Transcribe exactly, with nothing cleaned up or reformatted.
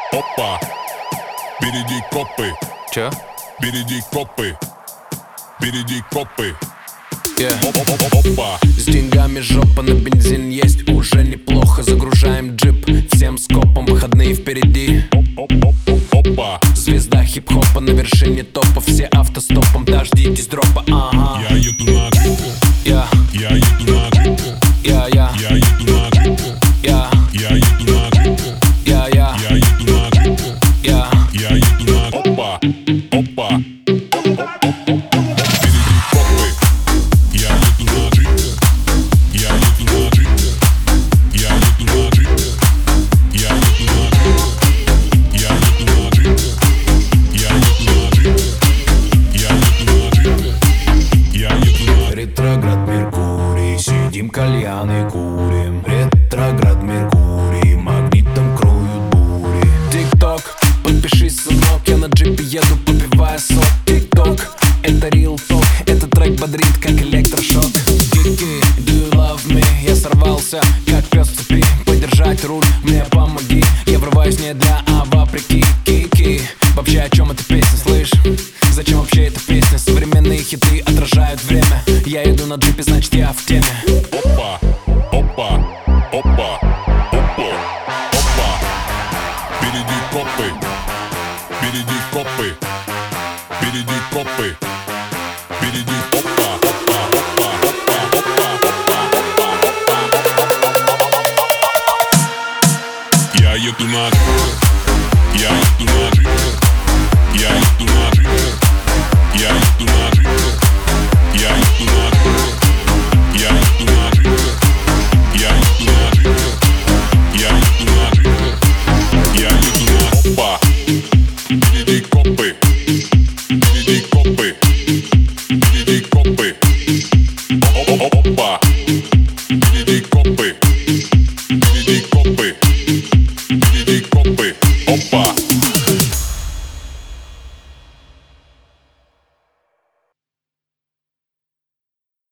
Опа, впереди копы. Чё? Впереди копы. Впереди копы. Yeah. Опа. С деньгами жопа, на бензин есть уже неплохо. Загружаем джип всем скопом, выходные впереди. Опа. Звезда хип-хопа на вершине топа, все автостопом, дождитесь дропа. Ага. Я еду на джипе. Я, Я еду на джипе. я, я, Я еду на джипе. я, Я еду на джипе. я, я, Я еду на джипе. я. Я еду на опа. Опа. Впереди копы. Я еду на джипе. Я еду на джипе. Я еду на джипе. Я еду на джипе. Я еду на джипе. Я еду на джипе. Я еду на джипе. Я еду на Ретроград Меркурий, сидим кальяны курим. Ретроград Меркурий, магнитом кроют бури. Тик-ток, подпишись, сынок, я на джипе еду, попивая сок. Тик-ток, это real talk, этот трек бодрит, как электрошок. Кики, do you love me? Я сорвался, как пес в цепи. Подержать руль, мне помоги. Я врываюсь не для, а вопреки. Кики, вообще о чем эта песня, слышь? Зачем вообще эта песня? Современные хиты отражают время. Я иду на джипе, значит я в теме. опа. Опа. Опа. Опа. Опа. Впереди копы. Впереди копы. Впереди копы. Впереди опа. Опа. Опа. Опа. Опа. Опа. Я еду на джипе. Я еду на джипе. Я еду на джипе. Я еду на джипе. Я еду на джипе. Я еду на джипе. Я еду на джипе. Я еду на джипе. Я еду на опа. Впереди копы.